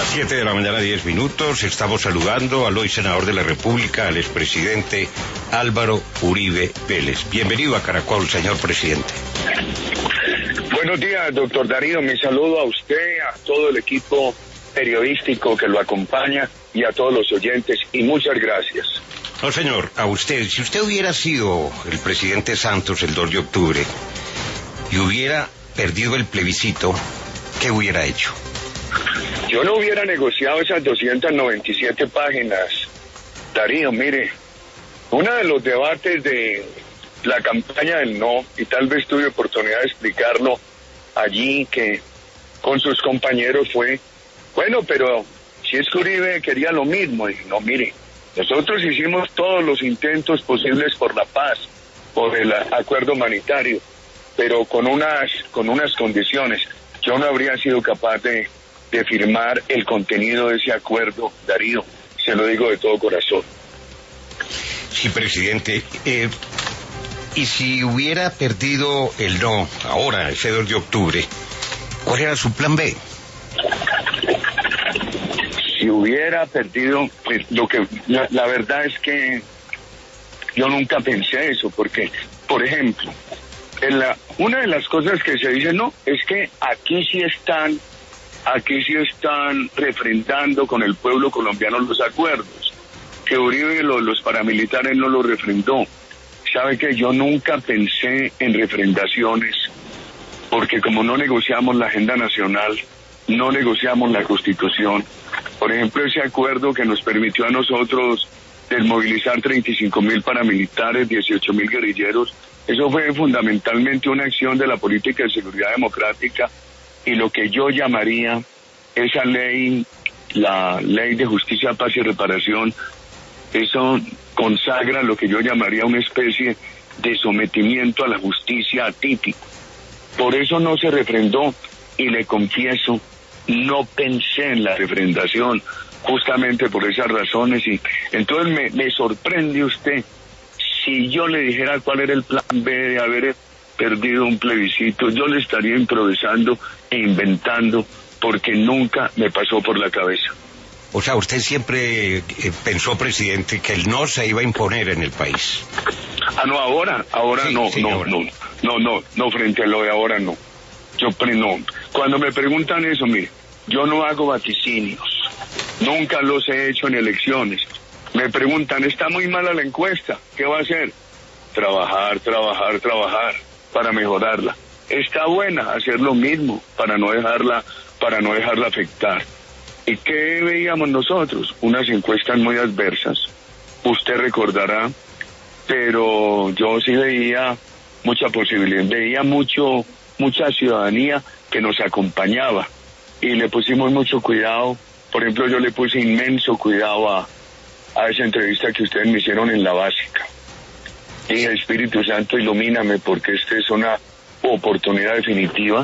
7 de la mañana, 10 minutos. Estamos saludando al hoy senador de la República, al expresidente Álvaro Uribe Vélez. Bienvenido a Caracol, señor presidente. Buenos días, doctor Darío. Mi saludo a usted, a todo el equipo periodístico que lo acompaña y a todos los oyentes, y muchas gracias. No, señor, a usted. Si usted hubiera sido el presidente Santos el 2 de octubre y hubiera perdido el plebiscito, ¿qué hubiera hecho? Yo no hubiera negociado esas 297 páginas, Darío. Mire, uno de los debates de la campaña del no, y tal vez tuve oportunidad de explicarlo allí, que con sus compañeros fue, bueno, pero si es que Uribe quería lo mismo. Y no, mire, nosotros hicimos todos los intentos posibles por la paz, por el acuerdo humanitario, pero con unas condiciones. Yo no habría sido capaz de firmar el contenido de ese acuerdo, Darío, se lo digo de todo corazón. Sí, presidente. Y si hubiera perdido el no, ahora, ese 2 de octubre, ¿cuál era su plan B? Si hubiera perdido, pues la verdad es que yo nunca pensé eso, porque, por ejemplo, una de las cosas que se dice, no, es que aquí sí están refrendando con el pueblo colombiano los acuerdos, que Uribe los paramilitares no los refrendó. Sabe que yo nunca pensé en refrendaciones, porque como no negociamos la agenda nacional, no negociamos la Constitución. Por ejemplo, ese acuerdo que nos permitió a nosotros desmovilizar 35.000 paramilitares, 18.000 guerrilleros, eso fue fundamentalmente una acción de la política de seguridad democrática, y lo que yo llamaría esa ley, la ley de justicia, paz y reparación, eso consagra lo que yo llamaría una especie de sometimiento a la justicia atípico. Por eso no se refrendó, y le confieso, no pensé en la refrendación, justamente por esas razones. Y entonces me sorprende usted, si yo le dijera cuál era el plan B de haber perdido un plebiscito, yo le estaría improvisando e inventando, porque nunca me pasó por la cabeza. O sea, usted siempre pensó, presidente, que el no se iba a imponer en el país. Ah, no, ahora sí, no, sí, no, frente a lo de ahora no. No. Cuando me preguntan eso, mire, yo no hago vaticinios, nunca los he hecho en elecciones. Me preguntan, está muy mala la encuesta, ¿qué va a hacer? Trabajar para mejorarla. Está buena, hacer lo mismo para no dejarla afectar. ¿Y qué veíamos nosotros? Unas encuestas muy adversas, usted recordará, pero yo sí veía mucha posibilidad, veía mucha ciudadanía que nos acompañaba, y le pusimos mucho cuidado. Por ejemplo, yo le puse inmenso cuidado a esa entrevista que ustedes me hicieron en la básica. Y el Espíritu Santo, ilumíname, porque esta es una oportunidad definitiva.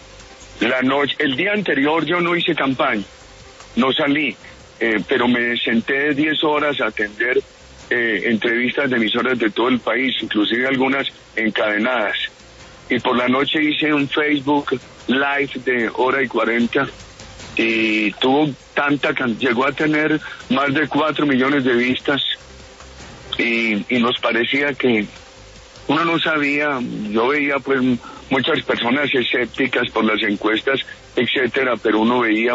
El día anterior yo no hice campaña, no salí, pero me senté 10 horas a atender entrevistas de emisoras de todo el país, inclusive algunas encadenadas. Y por la noche hice un Facebook Live de 1:40, y llegó a tener más de 4 millones de vistas, y nos parecía que uno no sabía. Yo veía pues muchas personas escépticas por las encuestas, etcétera, pero uno veía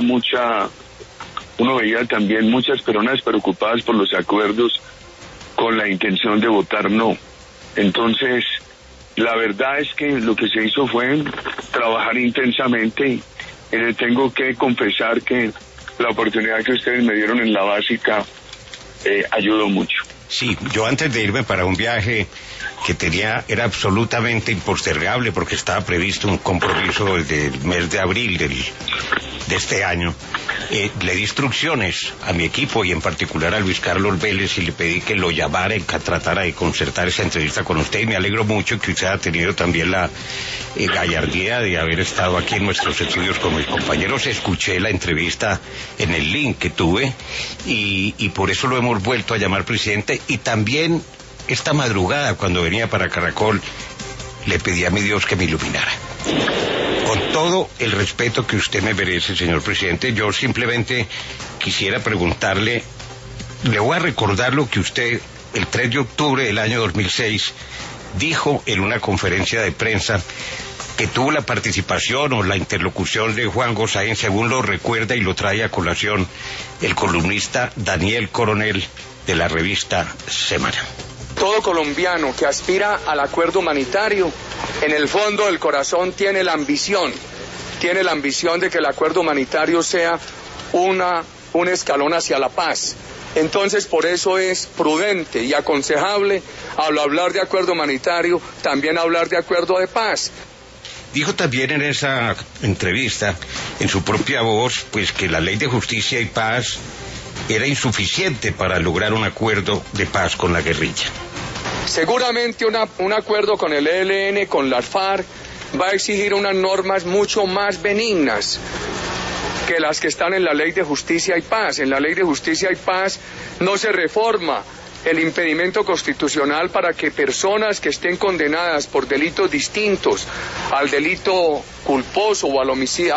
también muchas personas preocupadas por los acuerdos con la intención de votar no. Entonces, la verdad es que lo que se hizo fue trabajar intensamente, y le tengo que confesar que la oportunidad que ustedes me dieron en la básica ayudó mucho. Sí, yo antes de irme para un viaje que era absolutamente impostergable, porque estaba previsto un compromiso desde el mes de abril de este año, le di instrucciones a mi equipo, y en particular a Luis Carlos Vélez, y le pedí que lo llamara y que tratara de concertar esa entrevista con usted, y me alegro mucho que usted haya tenido también la gallardía de haber estado aquí en nuestros estudios con mis compañeros. Escuché la entrevista en el link que tuve, y por eso lo hemos vuelto a llamar, presidente. Y también esta madrugada, cuando venía para Caracol, le pedí a mi Dios que me iluminara con todo el respeto que usted me merece, señor presidente, yo simplemente quisiera preguntarle, le voy a recordar lo que usted el 3 de octubre del año 2006 dijo en una conferencia de prensa que tuvo la participación o la interlocución de Juan Gosaín, según lo recuerda y lo trae a colación el columnista Daniel Coronel de la revista Semana. Todo colombiano que aspira al acuerdo humanitario, en el fondo del corazón tiene la ambición de que el acuerdo humanitario sea un escalón hacia la paz. Entonces, por eso es prudente y aconsejable, al hablar de acuerdo humanitario, también hablar de acuerdo de paz. Dijo también en esa entrevista, en su propia voz, pues que la ley de justicia y paz era insuficiente para lograr un acuerdo de paz con la guerrilla. Seguramente un acuerdo con el ELN, con las FARC, va a exigir unas normas mucho más benignas que las que están en la ley de justicia y paz. En la ley de justicia y paz no se reforma el impedimento constitucional para que personas que estén condenadas por delitos distintos al delito culposo o al homicidio,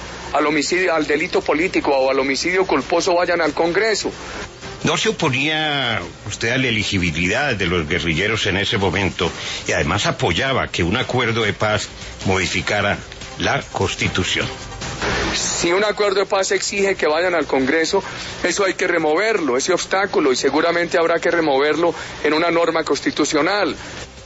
al delito político o al homicidio culposo vayan al Congreso. ¿No se oponía usted a la elegibilidad de los guerrilleros en ese momento y además apoyaba que un acuerdo de paz modificara la Constitución? Si un acuerdo de paz exige que vayan al Congreso, eso hay que removerlo, ese obstáculo, y seguramente habrá que removerlo en una norma constitucional.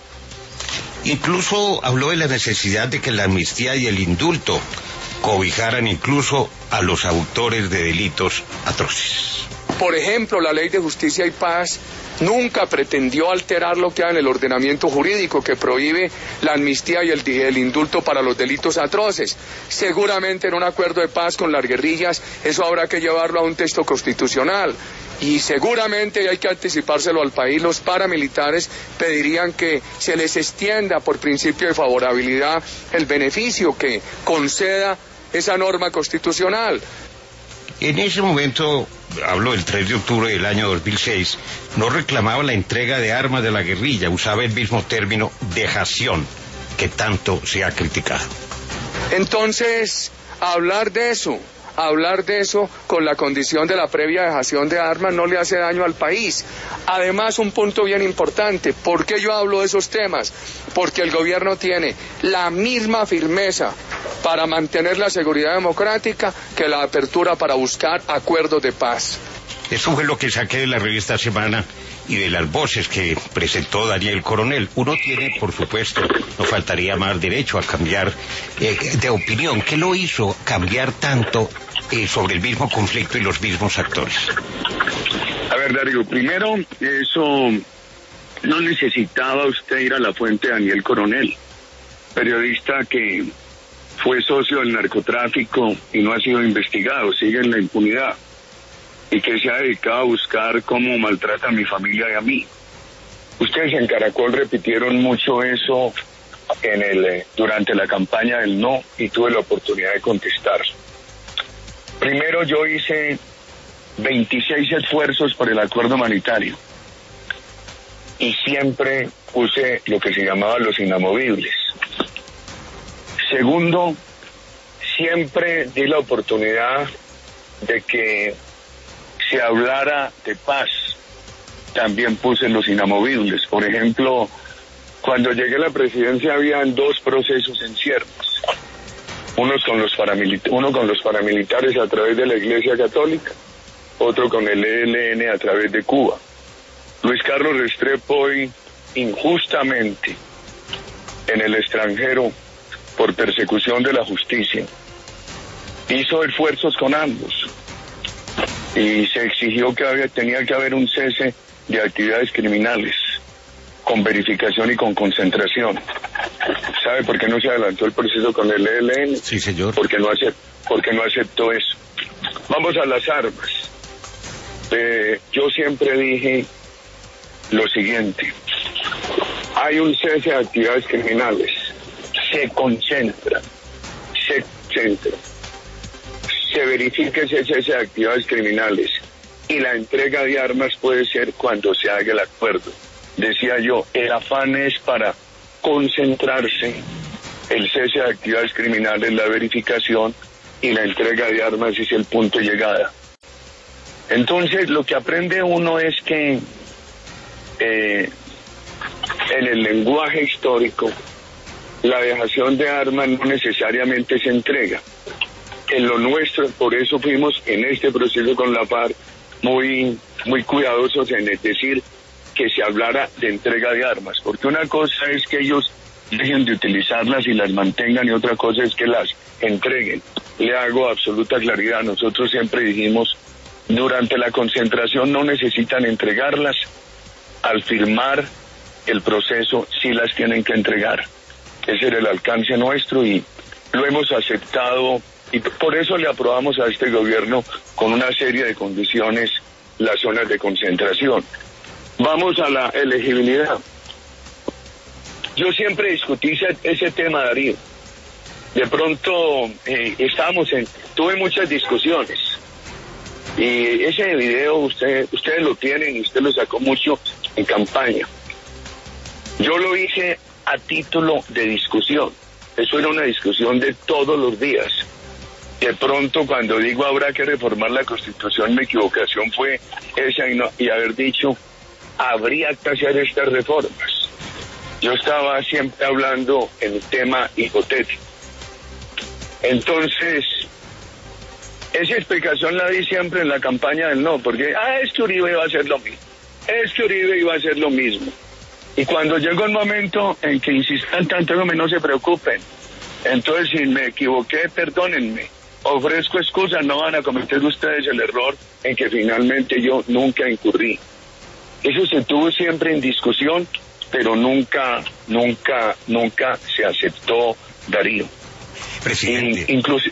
Incluso habló de la necesidad de que la amnistía y el indulto cobijaran incluso a los autores de delitos atroces. Por ejemplo, la ley de justicia y paz nunca pretendió alterar lo que hay en el ordenamiento jurídico que prohíbe la amnistía y el indulto para los delitos atroces. Seguramente en un acuerdo de paz con las guerrillas eso habrá que llevarlo a un texto constitucional. Y seguramente hay que anticipárselo al país, los paramilitares pedirían que se les extienda por principio de favorabilidad el beneficio que conceda esa norma constitucional. En ese momento, hablo del 3 de octubre del año 2006, no reclamaba la entrega de armas de la guerrilla, usaba el mismo término dejación que tanto se ha criticado. Entonces, hablar de eso con la condición de la previa dejación de armas no le hace daño al país. Además, un punto bien importante, ¿por qué yo hablo de esos temas? Porque el gobierno tiene la misma firmeza para mantener la seguridad democrática que la apertura para buscar acuerdos de paz. Eso fue lo que saqué de la revista Semana y de las voces que presentó Daniel Coronel. Uno tiene, por supuesto, no faltaría más derecho a cambiar de opinión. ¿Qué lo hizo cambiar tanto sobre el mismo conflicto y los mismos actores? A ver, Darío, primero, eso no necesitaba usted ir a la fuente de Daniel Coronel, periodista que fue socio del narcotráfico y no ha sido investigado, sigue en la impunidad, y que se ha dedicado a buscar cómo maltrata a mi familia y a mí. Ustedes en Caracol repitieron mucho eso durante la campaña del no, y tuve la oportunidad de contestar. Primero, yo hice 26 esfuerzos por el acuerdo humanitario y siempre puse lo que se llamaba los inamovibles. Segundo, siempre di la oportunidad de que se hablara de paz. También puse los inamovibles. Por ejemplo, cuando llegué a la presidencia habían dos procesos en ciernes. Uno con los paramilitares a través de la Iglesia Católica, otro con el ELN a través de Cuba. Luis Carlos Restrepo hoy injustamente en el extranjero por persecución de la justicia hizo esfuerzos con ambos y se exigió que tenía que haber un cese de actividades criminales con verificación y con concentración. ¿Sabe por qué no se adelantó el proceso con el ELN? Sí, señor. Porque no aceptó eso. Vamos a las armas. Yo siempre dije lo siguiente: hay un cese de actividades criminales, se concentra, se verifica ese cese de actividades criminales y la entrega de armas puede ser cuando se haga el acuerdo. Decía yo, el afán es para concentrarse el cese de actividades criminales, la verificación y la entrega de armas es el punto de llegada. Entonces, lo que aprende uno es que en el lenguaje histórico, la dejación de armas no necesariamente se entrega. En lo nuestro, por eso fuimos en este proceso con la FARC muy cuidadosos en decir que se hablara de entrega de armas, porque una cosa es que ellos dejen de utilizarlas y las mantengan y otra cosa es que las entreguen. Le hago absoluta claridad, nosotros siempre dijimos, durante la concentración no necesitan entregarlas, al firmar el proceso sí las tienen que entregar. Ese era el alcance nuestro y lo hemos aceptado y por eso le aprobamos a este gobierno con una serie de condiciones las zonas de concentración. Vamos a la elegibilidad. Yo siempre discutí ese tema, Darío. De pronto tuve muchas discusiones y ese video ustedes lo tienen y usted lo sacó mucho en campaña. Yo lo hice a título de discusión. Eso era una discusión de todos los días. De pronto cuando digo habrá que reformar la Constitución, mi equivocación fue esa y haber dicho habría que hacer estas reformas. Yo estaba siempre hablando en tema hipotético. Entonces, esa explicación la di siempre en la campaña del no, porque es que Uribe iba a hacer lo mismo. Es que Uribe iba a hacer lo mismo. Y cuando llegó el momento en que insistan tanto, no se preocupen. Entonces, si me equivoqué, perdónenme. Ofrezco excusas, no van a cometer ustedes el error en que finalmente yo nunca incurrí. Eso se tuvo siempre en discusión, pero nunca se aceptó, Darío. Presidente.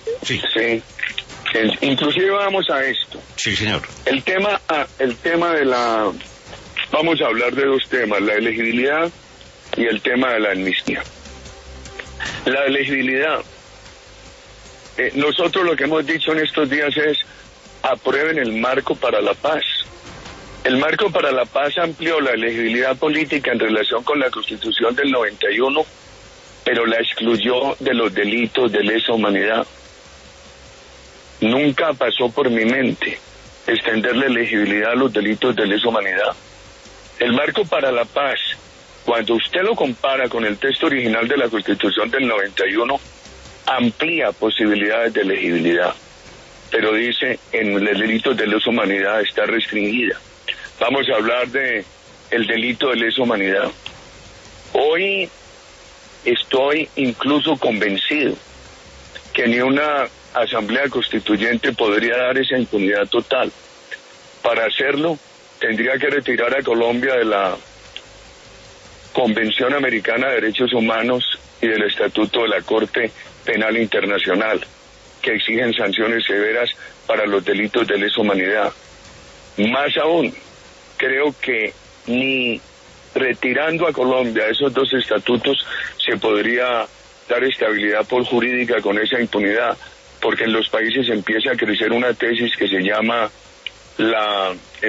Inclusive vamos a esto. Sí, señor. El tema de la... Vamos a hablar de dos temas, la elegibilidad y el tema de la amnistía. La elegibilidad. Nosotros lo que hemos dicho en estos días es aprueben el marco para la paz. El marco para la paz amplió la elegibilidad política en relación con la Constitución del 91, pero la excluyó de los delitos de lesa humanidad. Nunca pasó por mi mente extender la elegibilidad a los delitos de lesa humanidad. El marco para la paz, cuando usted lo compara con el texto original de la Constitución del 91, amplía posibilidades de elegibilidad, pero dice en los delitos de lesa humanidad está restringida. Vamos a hablar de el delito de lesa humanidad. Hoy estoy incluso convencido que ni una asamblea constituyente podría dar esa impunidad total. Para hacerlo, tendría que retirar a Colombia de la Convención Americana de Derechos Humanos y del Estatuto de la Corte Penal Internacional, que exigen sanciones severas para los delitos de lesa humanidad. Más aún, creo que ni retirando a Colombia esos dos estatutos se podría dar estabilidad jurídica con esa impunidad, porque en los países empieza a crecer una tesis que se llama la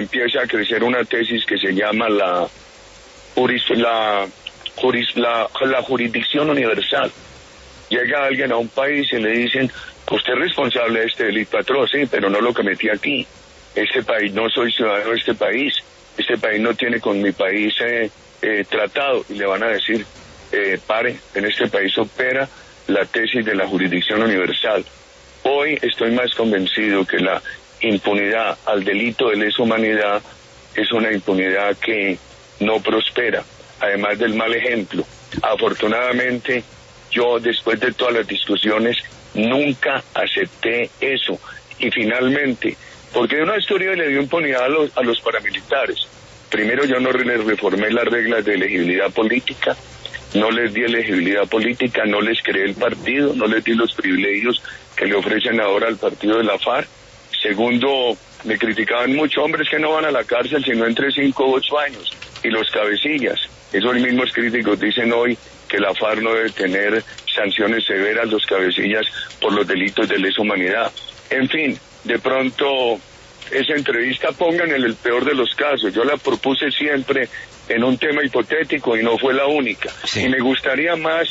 jurisdicción universal. Llega alguien a un país y le dicen, usted es responsable de este delito atroz, sí, pero no lo cometí aquí. Este país, no soy ciudadano de este país no tiene con mi país tratado, y le van a decir, pare, en este país opera la tesis de la jurisdicción universal. Hoy estoy más convencido que la impunidad al delito de lesa humanidad es una impunidad que no prospera, además del mal ejemplo. Afortunadamente, yo después de todas las discusiones nunca acepté eso, y finalmente, porque una historia le dio impunidad a los paramilitares. Primero, yo no les reformé las reglas de elegibilidad política, no les di elegibilidad política, no les creé el partido, no les di los privilegios que le ofrecen ahora al partido de la FARC. Segundo, me criticaban mucho, hombres que no van a la cárcel sino entre 5 o 8 años, y los cabecillas. Esos mismos críticos dicen hoy que la FARC no debe tener sanciones severas, los cabecillas, por los delitos de lesa humanidad. En fin, de pronto esa entrevista pongan en el peor de los casos. Yo la propuse siempre en un tema hipotético y no fue la única. Sí. Y me gustaría más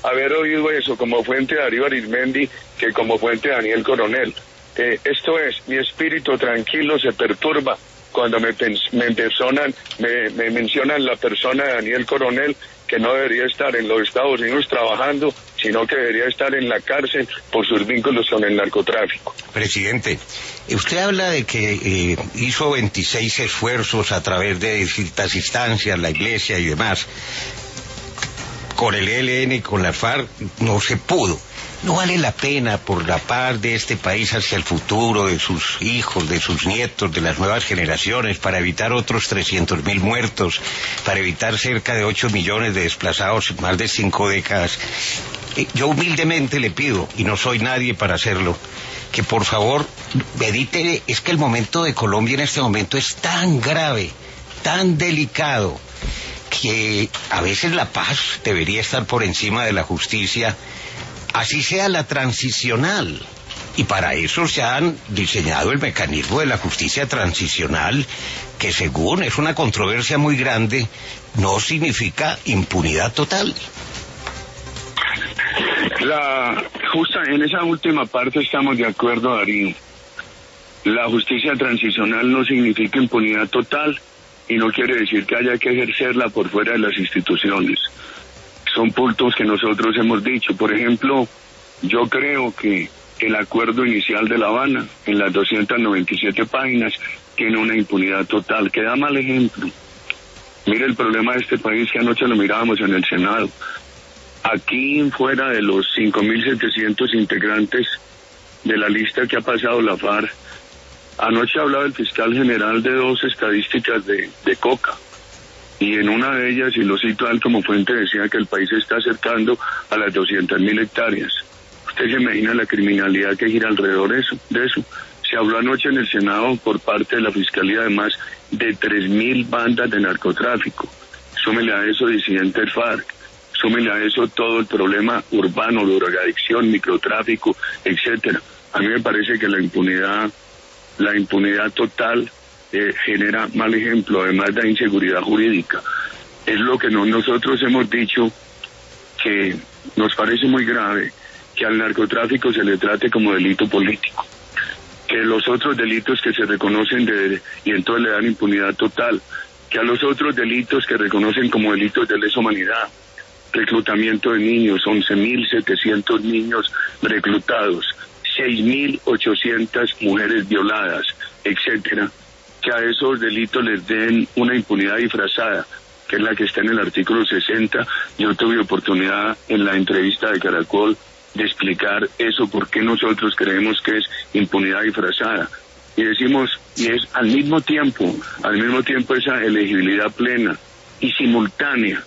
haber oído eso como fuente de Darío Arizmendi que como fuente de Daniel Coronel. Esto es, mi espíritu tranquilo se perturba cuando me mencionan la persona de Daniel Coronel, que no debería estar en los Estados Unidos trabajando, sino que debería estar en la cárcel por sus vínculos con el narcotráfico. Presidente, usted habla de que hizo 26 esfuerzos a través de distintas instancias, la Iglesia y demás. Con el ELN y con la FARC no se pudo. ¿No vale la pena por la paz de este país hacia el futuro, de sus hijos, de sus nietos, de las nuevas generaciones, para evitar otros 300.000 muertos, para evitar cerca de 8 millones de desplazados en más de 5 décadas? Yo humildemente le pido, y no soy nadie para hacerlo, que por favor medite. Es que el momento de Colombia en este momento es tan grave, tan delicado, que a veces la paz debería estar por encima de la justicia, así sea la transicional. Y para eso se han diseñado el mecanismo de la justicia transicional, que según es una controversia muy grande, no significa impunidad total. Justa en esa última parte estamos de acuerdo, Darío. La justicia transicional no significa impunidad total y no quiere decir que haya que ejercerla por fuera de las instituciones. Son puntos que nosotros hemos dicho. Por ejemplo, yo creo que el acuerdo inicial de La Habana, en las 297 páginas, tiene una impunidad total, que da mal ejemplo. Mire el problema de este país, que anoche lo mirábamos en el Senado. Aquí, fuera de los 5.700 integrantes de la lista que ha pasado la FARC, anoche hablaba el fiscal general de 2 estadísticas de coca. Y en una de ellas, y lo cito a él como fuente, decía que el país se está acercando a las 200.000 hectáreas. ¿Usted se imagina la criminalidad que gira alrededor de eso? Se habló anoche en el Senado por parte de la Fiscalía de más de 3.000 bandas de narcotráfico. Súmele a eso disidentes FARC, súmele a eso todo el problema urbano, drogadicción, microtráfico, etcétera. A mí me parece que la impunidad total genera mal ejemplo, además de inseguridad jurídica. Es lo que nosotros hemos dicho, que nos parece muy grave que al narcotráfico se le trate como delito político, que los otros delitos que se reconocen y entonces le dan impunidad total, que a los otros delitos que reconocen como delitos de lesa humanidad, reclutamiento de niños, 11.700 niños reclutados, 6.800 mujeres violadas, etcétera, que a esos delitos les den una impunidad disfrazada, que es la que está en el artículo 60. Yo tuve oportunidad en la entrevista de Caracol de explicar eso, por qué nosotros creemos que es impunidad disfrazada. Y decimos, y es al mismo tiempo esa elegibilidad plena y simultánea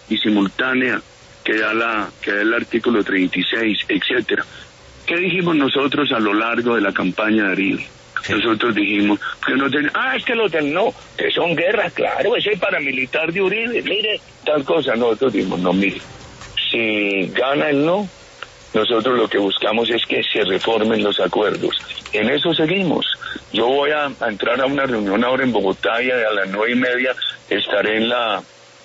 que da el artículo 36, etcétera. ¿Qué dijimos nosotros a lo largo de la campaña de Darío? Nosotros dijimos que es que los del no, que son guerras, claro, ese paramilitar de Uribe, mire, tal cosa. Nosotros dijimos, no, mire, si gana el no, nosotros lo que buscamos es que se reformen los acuerdos. En eso seguimos. Yo voy a entrar a una reunión ahora en Bogotá y a las 9:30 estaré en la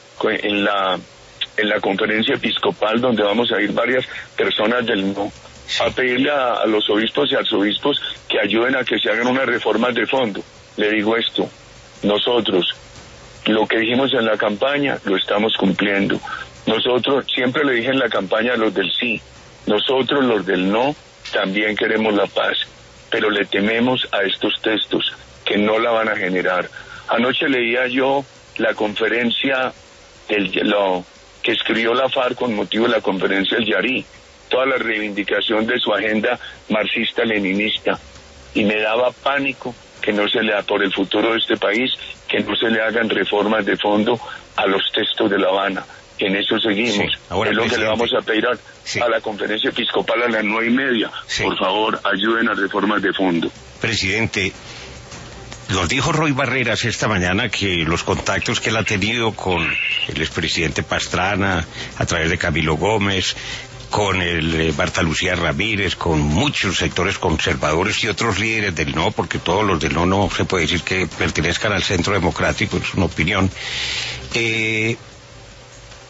conferencia episcopal, donde vamos a ir varias personas del no, a pedirle a los obispos y arzobispos que ayuden a que se hagan unas reformas de fondo. Le digo esto, nosotros, lo que dijimos en la campaña, lo estamos cumpliendo. Nosotros, siempre le dije en la campaña a los del sí, nosotros los del no, también queremos la paz, pero le tememos a estos textos, que no la van a generar. Anoche leía yo la conferencia, lo que escribió la FARC con motivo de la conferencia del Yarí, toda la reivindicación de su agenda marxista-leninista, y me daba pánico que no se le haga por el futuro de este país, que no se le hagan reformas de fondo a los textos de La Habana. En eso seguimos. Sí. Ahora, es lo que le vamos a pedir a la conferencia episcopal a las 9:30. Sí. Por favor, ayuden a reformas de fondo. Presidente, nos dijo Roy Barreras esta mañana que los contactos que él ha tenido con el expresidente Pastrana, a través de Camilo Gómez, con el Marta Lucía Ramírez, con muchos sectores conservadores y otros líderes del no, porque todos los del no se puede decir que pertenezcan al centro democrático, es una opinión,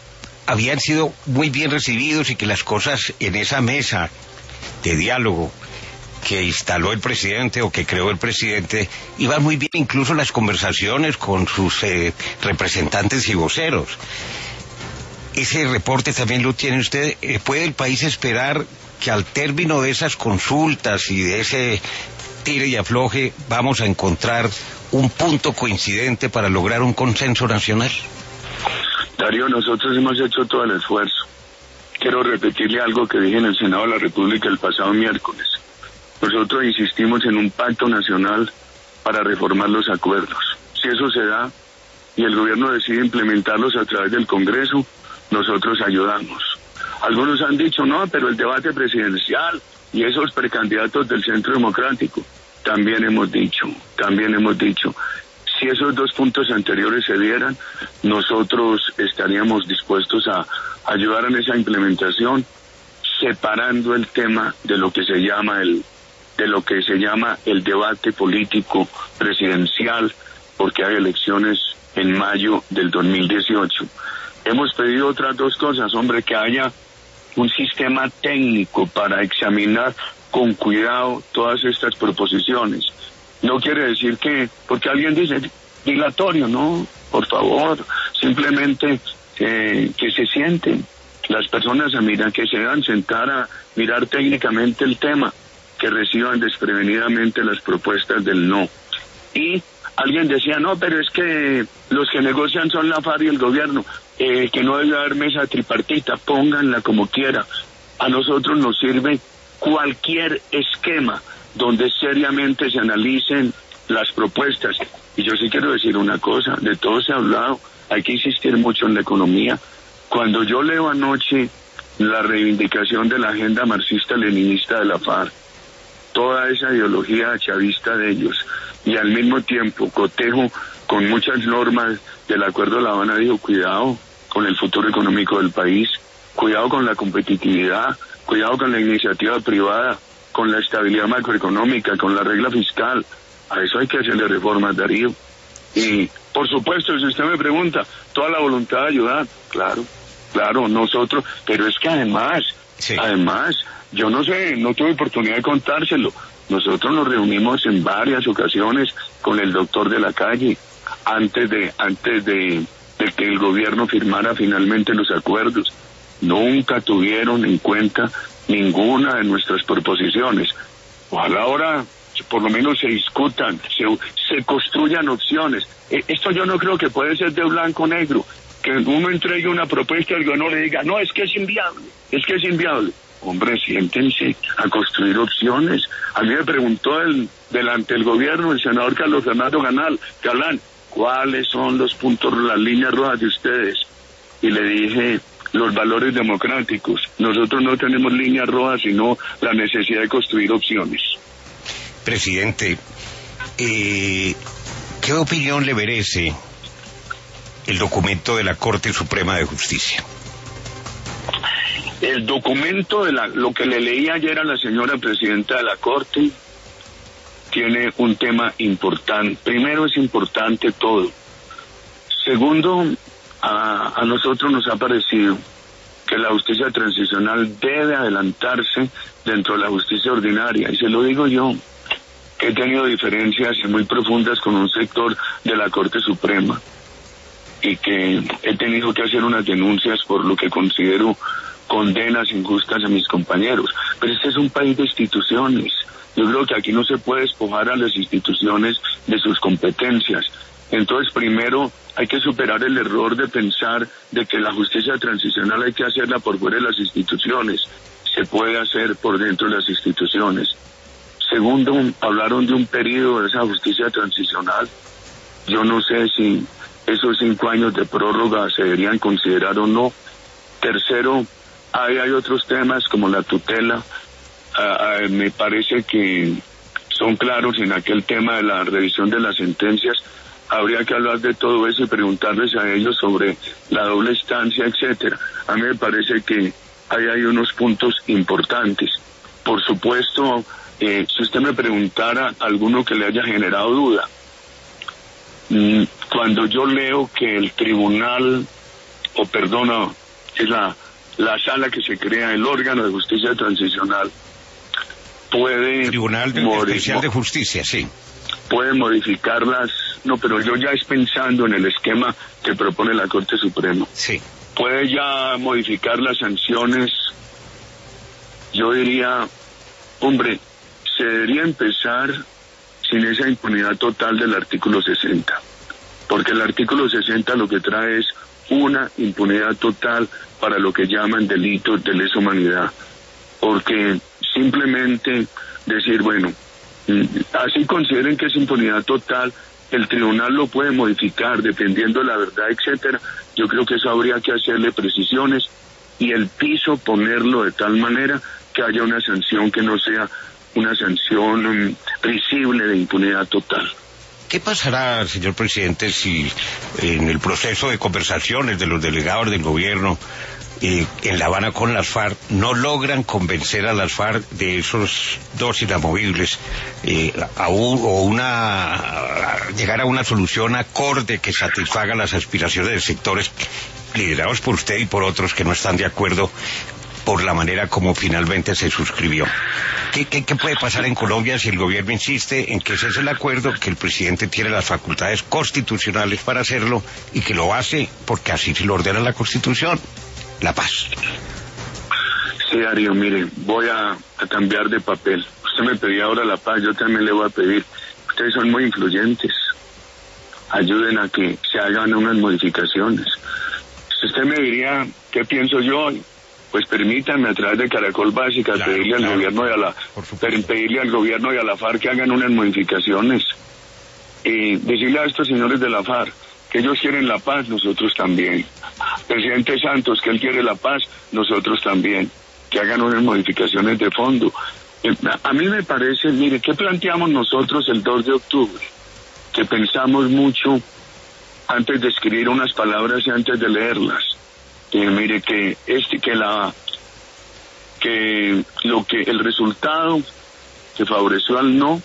habían sido muy bien recibidos y que las cosas en esa mesa de diálogo que instaló el presidente o que creó el presidente iban muy bien, incluso las conversaciones con sus representantes y voceros. Ese reporte también lo tiene usted. ¿Puede el país esperar que al término de esas consultas y de ese tire y afloje vamos a encontrar un punto coincidente para lograr un consenso nacional? Darío, nosotros hemos hecho todo el esfuerzo. Quiero repetirle algo que dije en el Senado de la República el pasado miércoles. Nosotros insistimos en un pacto nacional para reformar los acuerdos. Si eso se da y el gobierno decide implementarlos a través del Congreso, nosotros ayudamos. Algunos han dicho, no, pero el debate presidencial y esos precandidatos del Centro Democrático, también hemos dicho, si esos dos puntos anteriores se dieran, nosotros estaríamos dispuestos a ayudar en esa implementación, separando el tema de lo que se llama el debate político presidencial, porque hay elecciones en mayo del 2018. Hemos pedido otras dos cosas, hombre, que haya un sistema técnico para examinar con cuidado todas estas proposiciones. No quiere decir que, porque alguien dice dilatorio, no, por favor, simplemente que se sienten las personas que se dan sentar a mirar técnicamente el tema, que reciban desprevenidamente las propuestas del no. Y alguien decía, no, pero es que los que negocian son la FARC y el gobierno, que no debe haber mesa tripartita, pónganla como quiera. A nosotros nos sirve cualquier esquema donde seriamente se analicen las propuestas. Y yo sí quiero decir una cosa, de todo se ha hablado, hay que insistir mucho en la economía. Cuando yo leo anoche la reivindicación de la agenda marxista-leninista de la FARC, toda esa ideología chavista de ellos, y al mismo tiempo cotejo con muchas normas del Acuerdo de La Habana, digo, cuidado con el futuro económico del país, cuidado con la competitividad, cuidado con la iniciativa privada, con la estabilidad macroeconómica, con la regla fiscal. A eso hay que hacerle reformas, Darío. Y, por supuesto, si usted me pregunta, toda la voluntad de ayudar, claro, nosotros, pero es que además, yo no sé, no tuve oportunidad de contárselo, nosotros nos reunimos en varias ocasiones con el doctor de la Calle, antes de que el gobierno firmara finalmente los acuerdos. Nunca tuvieron en cuenta ninguna de nuestras proposiciones. Ojalá ahora por lo menos se discutan, se construyan opciones. Esto yo no creo que puede ser de blanco o negro, que uno entregue una propuesta y el gobierno le diga, no, es que es inviable. Hombre, siéntense a construir opciones. A mí me preguntó delante del gobierno el senador Carlos Fernando Galán, ¿cuáles son los puntos, las líneas rojas de ustedes? Y le dije, los valores democráticos. Nosotros no tenemos líneas rojas, sino la necesidad de construir opciones. Presidente, ¿qué opinión le merece el documento de la Corte Suprema de Justicia? El documento lo que le leí ayer a la señora presidenta de la Corte tiene un tema importante. Primero, es importante todo. Segundo, a nosotros nos ha parecido que la justicia transicional debe adelantarse dentro de la justicia ordinaria. Y se lo digo yo, que he tenido diferencias muy profundas con un sector de la Corte Suprema y que he tenido que hacer unas denuncias por lo que considero condenas injustas a mis compañeros. Pero este es un país de instituciones. Yo creo que aquí no se puede despojar a las instituciones de sus competencias. Entonces, primero, hay que superar el error de pensar de que la justicia transicional hay que hacerla por fuera de las instituciones. Se puede hacer por dentro de las instituciones. Segundo, hablaron de un periodo de esa justicia transicional. Yo no sé si esos 5 años de prórroga se deberían considerar o no. Tercero, hay otros temas como la tutela. Me parece que son claros en aquel tema de la revisión de las sentencias. Habría que hablar de todo eso y preguntarles a ellos sobre la doble estancia, etcétera. A mí me parece que ahí hay unos puntos importantes. Por supuesto, si usted me preguntara alguno que le haya generado duda, cuando yo leo que el tribunal, es la sala que se crea, el órgano de justicia transicional, puede... Tribunal Especial de Justicia, sí. Puede modificarlas, no, pero yo ya es pensando en el esquema que propone la Corte Suprema. Sí. Puede ya modificar las sanciones. Yo diría, hombre, se debería empezar sin esa impunidad total del artículo 60, porque el artículo 60 lo que trae es una impunidad total para lo que llaman delitos de lesa humanidad, porque simplemente decir, bueno, así consideren que es impunidad total, el tribunal lo puede modificar dependiendo de la verdad, etcétera. Yo creo que eso habría que hacerle precisiones y el piso ponerlo de tal manera que haya una sanción que no sea una sanción risible de impunidad total. ¿Qué pasará, señor presidente, si en el proceso de conversaciones de los delegados del gobierno en La Habana con las FARC no logran convencer a las FARC de esos dos inamovibles llegar a una solución acorde que satisfaga las aspiraciones de sectores liderados por usted y por otros que no están de acuerdo por la manera como finalmente se suscribió? ¿Qué puede pasar en Colombia si el gobierno insiste en que ese es el acuerdo, que el presidente tiene las facultades constitucionales para hacerlo y que lo hace porque así se lo ordena la Constitución? La paz. Sí, Darío, mire, voy a cambiar de papel. Usted me pedía ahora la paz, yo también le voy a pedir. Ustedes son muy influyentes. Ayuden a que se hagan unas modificaciones. Si usted me diría, ¿qué pienso yo? Pues permítanme a través de Caracol Básica pedirle al gobierno y a la FARC que hagan unas modificaciones. Y decirle a estos señores de la FARC que ellos quieren la paz, nosotros también. Presidente Santos, que él quiere la paz, nosotros también. Que hagan unas modificaciones de fondo. A mí me parece, mire, ¿qué planteamos nosotros el 2 de octubre? Que pensamos mucho antes de escribir unas palabras y antes de leerlas. Mire, el resultado que favoreció al no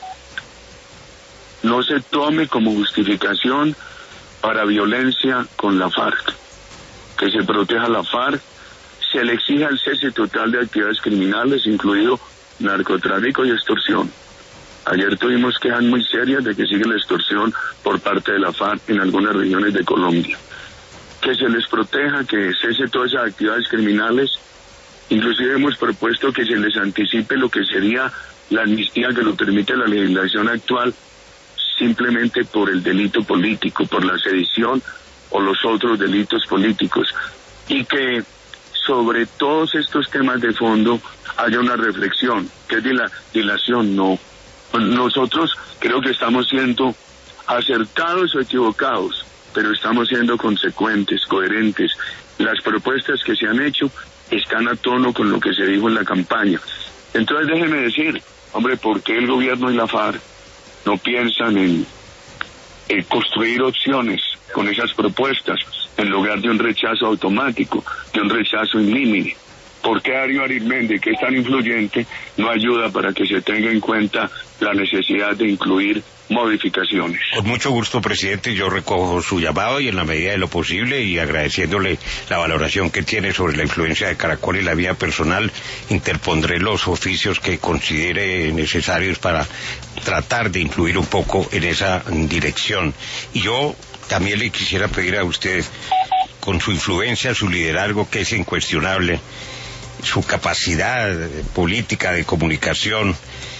se tome como justificación para violencia con la FARC, que se proteja a la FARC, se le exija el cese total de actividades criminales, incluido narcotráfico y extorsión. Ayer tuvimos quejas muy serias de que sigue la extorsión por parte de la FARC en algunas regiones de Colombia. Que se les proteja, que cese todas esas actividades criminales. Inclusive hemos propuesto que se les anticipe lo que sería la amnistía que lo permite la legislación actual, simplemente por el delito político, por la sedición o los otros delitos políticos, y que sobre todos estos temas de fondo haya una reflexión. ¿Qué es dilación? No. Nosotros creo que estamos siendo acertados o equivocados, pero estamos siendo consecuentes, coherentes. Las propuestas que se han hecho están a tono con lo que se dijo en la campaña. Entonces déjeme decir, hombre, ¿por qué el gobierno y la FARC no piensan en construir opciones con esas propuestas en lugar de un rechazo automático, de un rechazo in limine? ¿Por qué Darío Arizmendi, que es tan influyente, no ayuda para que se tenga en cuenta la necesidad de incluir modificaciones? Con mucho gusto, presidente, yo recojo su llamado y en la medida de lo posible, y agradeciéndole la valoración que tiene sobre la influencia de Caracol y la vida personal, interpondré los oficios que considere necesarios para tratar de influir un poco en esa dirección. Y yo también le quisiera pedir a usted, con su influencia, su liderazgo, que es incuestionable, su capacidad política de comunicación,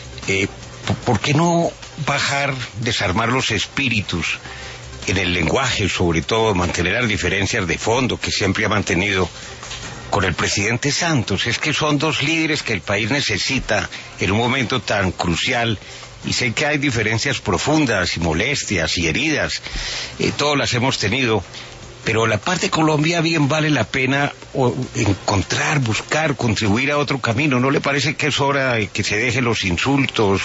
¿por qué no desarmar los espíritus en el lenguaje, sobre todo mantener las diferencias de fondo que siempre ha mantenido con el presidente Santos? Es que son dos líderes que el país necesita en un momento tan crucial, y sé que hay diferencias profundas y molestias y heridas, todas las hemos tenido, pero la parte de Colombia bien vale la pena encontrar, buscar, contribuir a otro camino. ¿No le parece que es hora de que se dejen los insultos?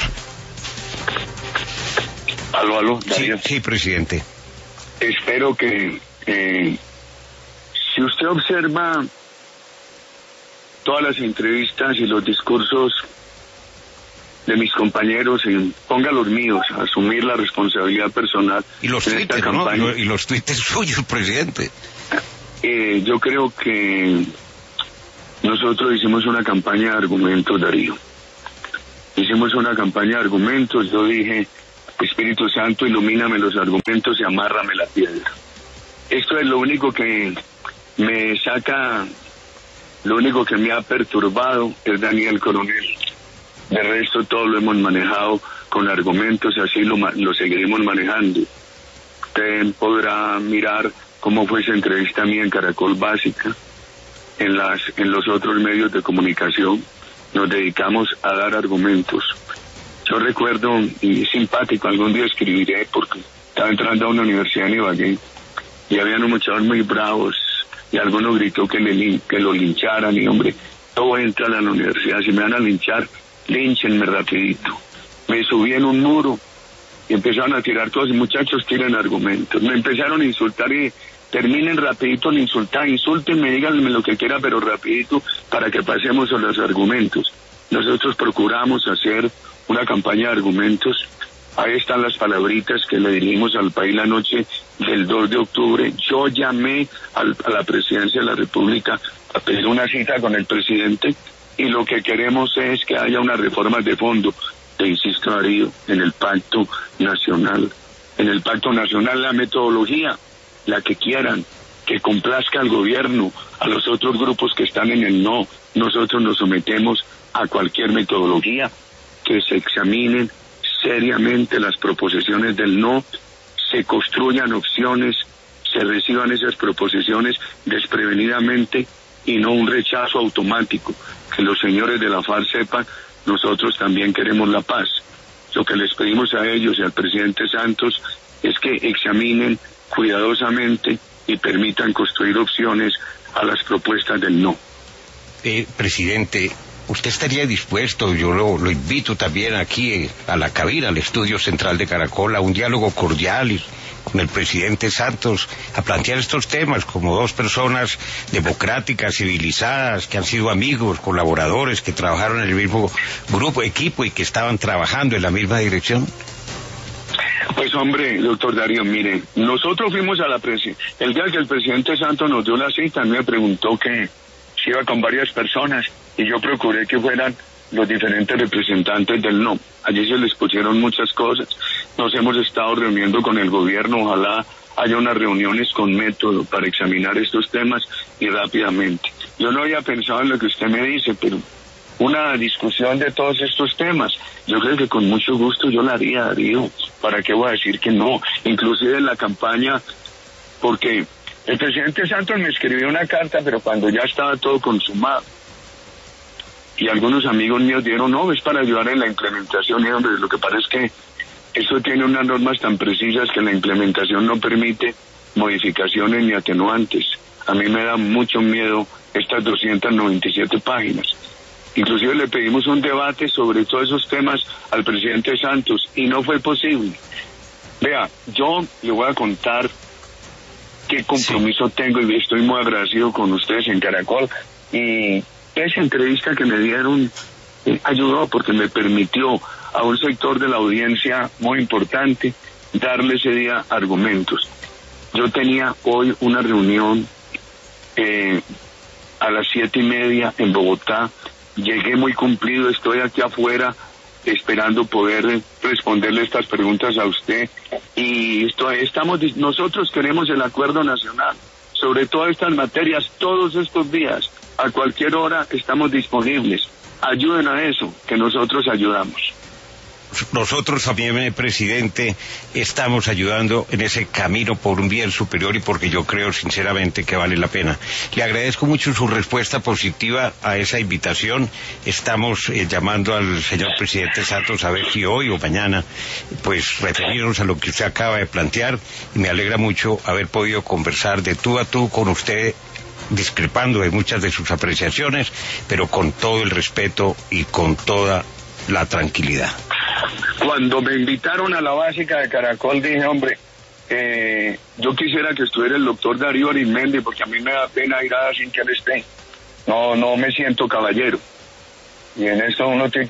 Aló, sí, presidente. Espero que si usted observa todas las entrevistas y los discursos de mis compañeros, ponga los míos a asumir la responsabilidad personal y los en esta campaña. Y los tuites suyos, presidente. Yo creo que nosotros hicimos una campaña de argumentos, Darío. Hicimos una campaña de argumentos. Yo dije, Espíritu Santo, ilumíname los argumentos y amárrame la piedra. Esto es lo único que me saca, lo único que me ha perturbado es Daniel Coronel. De resto todo lo hemos manejado con argumentos, así lo seguiremos manejando. Usted podrá mirar cómo fue esa entrevista mía en Caracol Básica, en los otros medios de comunicación. Nos dedicamos a dar argumentos. Yo recuerdo, y es simpático, algún día escribiré, porque estaba entrando a una universidad en Ibagué, y había unos muchachos muy bravos, y alguno gritó que lo lincharan, y hombre, yo voy a entrar a la universidad, si me van a linchar, línchenme rapidito. Me subí en un muro, y empezaron a tirar todos, y muchachos tiran argumentos. Me empezaron a insultar, y terminen rapidito en insultar, insúltenme, díganme lo que quiera, pero rapidito, para que pasemos a los argumentos. Nosotros procuramos hacer una campaña de argumentos. Ahí están las palabritas que le dirigimos al país la noche del 2 de octubre. Yo llamé a la presidencia de la República a pedir una cita con el presidente, y lo que queremos es que haya unas reformas de fondo. Te insisto, Darío, en el Pacto Nacional. En el Pacto Nacional la metodología, la que quieran, que complazca al gobierno, a los otros grupos que están en el no. Nosotros nos sometemos a cualquier metodología, que se examinen seriamente las proposiciones del no, se construyan opciones, se reciban esas proposiciones desprevenidamente y no un rechazo automático. Que los señores de la FARC sepan, nosotros también queremos la paz. Lo que les pedimos a ellos y al presidente Santos es que examinen cuidadosamente y permitan construir opciones a las propuestas del no. Presidente, ¿usted estaría dispuesto, yo lo invito también aquí a la cabina, al estudio central de Caracol, a un diálogo cordial con el presidente Santos, a plantear estos temas como dos personas democráticas, civilizadas, que han sido amigos, colaboradores, que trabajaron en el mismo grupo, equipo y que estaban trabajando en la misma dirección? Pues hombre, doctor Darío, mire, nosotros fuimos a la el día que el presidente Santos nos dio la cita, me preguntó que si iba con varias personas, y yo procuré que fueran los diferentes representantes del no. Allí se les pusieron muchas cosas. Nos hemos estado reuniendo con el gobierno, ojalá haya unas reuniones con método para examinar estos temas y rápidamente. Yo no había pensado en lo que usted me dice, pero una discusión de todos estos temas, yo creo que con mucho gusto yo la haría, Darío. ¿Para qué voy a decir que no? Inclusive en la campaña, porque el presidente Santos me escribió una carta, pero cuando ya estaba todo consumado. Y algunos amigos míos dijeron, no, es para ayudar en la implementación. Y hombre, lo que pasa es que esto tiene unas normas tan precisas que la implementación no permite modificaciones ni atenuantes. A mí me da mucho miedo estas 297 páginas. Inclusive le pedimos un debate sobre todos esos temas al presidente Santos y no fue posible. Vea, yo le voy a contar qué compromiso tengo y estoy muy agradecido con ustedes en Caracol. Y esa entrevista que me dieron ayudó porque me permitió a un sector de la audiencia muy importante darle ese día argumentos. Yo tenía hoy una reunión a las 7:30 en Bogotá. Llegué muy cumplido, estoy aquí afuera esperando poder responderle estas preguntas a usted. Y nosotros queremos el acuerdo nacional sobre todas estas materias todos estos días. A cualquier hora estamos disponibles. Ayuden a eso, que nosotros ayudamos. Nosotros también, presidente, estamos ayudando en ese camino por un bien superior y porque yo creo sinceramente que vale la pena. Le agradezco mucho su respuesta positiva a esa invitación. Estamos llamando al señor presidente Santos a ver si hoy o mañana pues referirnos a lo que usted acaba de plantear, y me alegra mucho haber podido conversar de tú a tú con usted, discrepando de muchas de sus apreciaciones, pero con todo el respeto y con toda la tranquilidad. Cuando me invitaron a la básica de Caracol dije, hombre, yo quisiera que estuviera el doctor Darío Arizmendi, porque a mí me da pena ir a sin que él esté. No me siento caballero. Y en esto uno tiene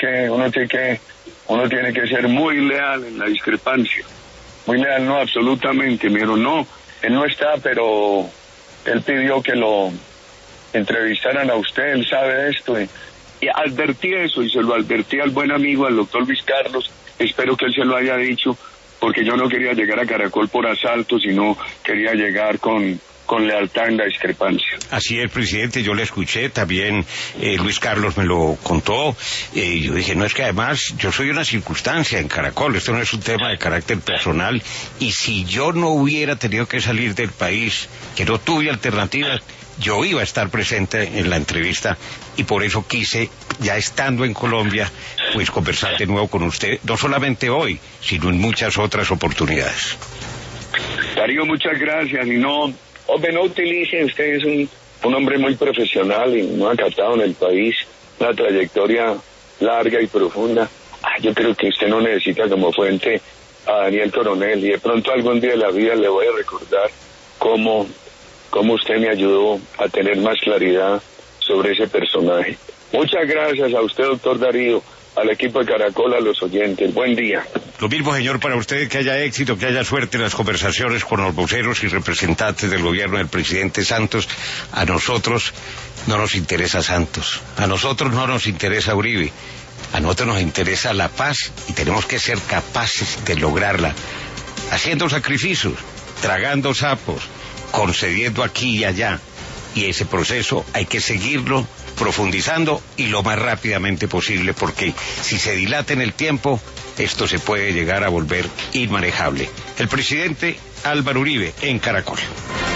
que ser muy leal en la discrepancia. Muy leal, no, absolutamente. Me dijeron, no, él no está, pero él pidió que lo entrevistaran a usted, él sabe esto, y advertí eso, y se lo advertí al buen amigo, al doctor Luis Carlos, espero que él se lo haya dicho, porque yo no quería llegar a Caracol por asalto, sino quería llegar con lealtad en la discrepancia. Así es, presidente, yo le escuché, también Luis Carlos me lo contó, yo dije, no, es que además yo soy una circunstancia en Caracol, esto no es un tema de carácter personal, y si yo no hubiera tenido que salir del país, que no tuve alternativas, yo iba a estar presente en la entrevista, y por eso quise, ya estando en Colombia, pues conversar de nuevo con usted, no solamente hoy, sino en muchas otras oportunidades. Darío, muchas gracias, y no utilice, usted es un hombre muy profesional y muy acatado en el país, una trayectoria larga y profunda. Yo creo que usted no necesita como fuente a Daniel Coronel, y de pronto algún día de la vida le voy a recordar cómo usted me ayudó a tener más claridad sobre ese personaje. Muchas gracias a usted, doctor Darío, al equipo de Caracol, a los oyentes. Buen día. Lo mismo, señor, para usted, que haya éxito, que haya suerte en las conversaciones con los voceros y representantes del gobierno del presidente Santos. A nosotros no nos interesa Santos, a nosotros no nos interesa Uribe, a nosotros nos interesa la paz, y tenemos que ser capaces de lograrla, haciendo sacrificios, tragando sapos, concediendo aquí y allá, y ese proceso hay que seguirlo profundizando y lo más rápidamente posible, porque si se dilata en el tiempo, esto se puede llegar a volver inmanejable. El presidente Álvaro Uribe en Caracol.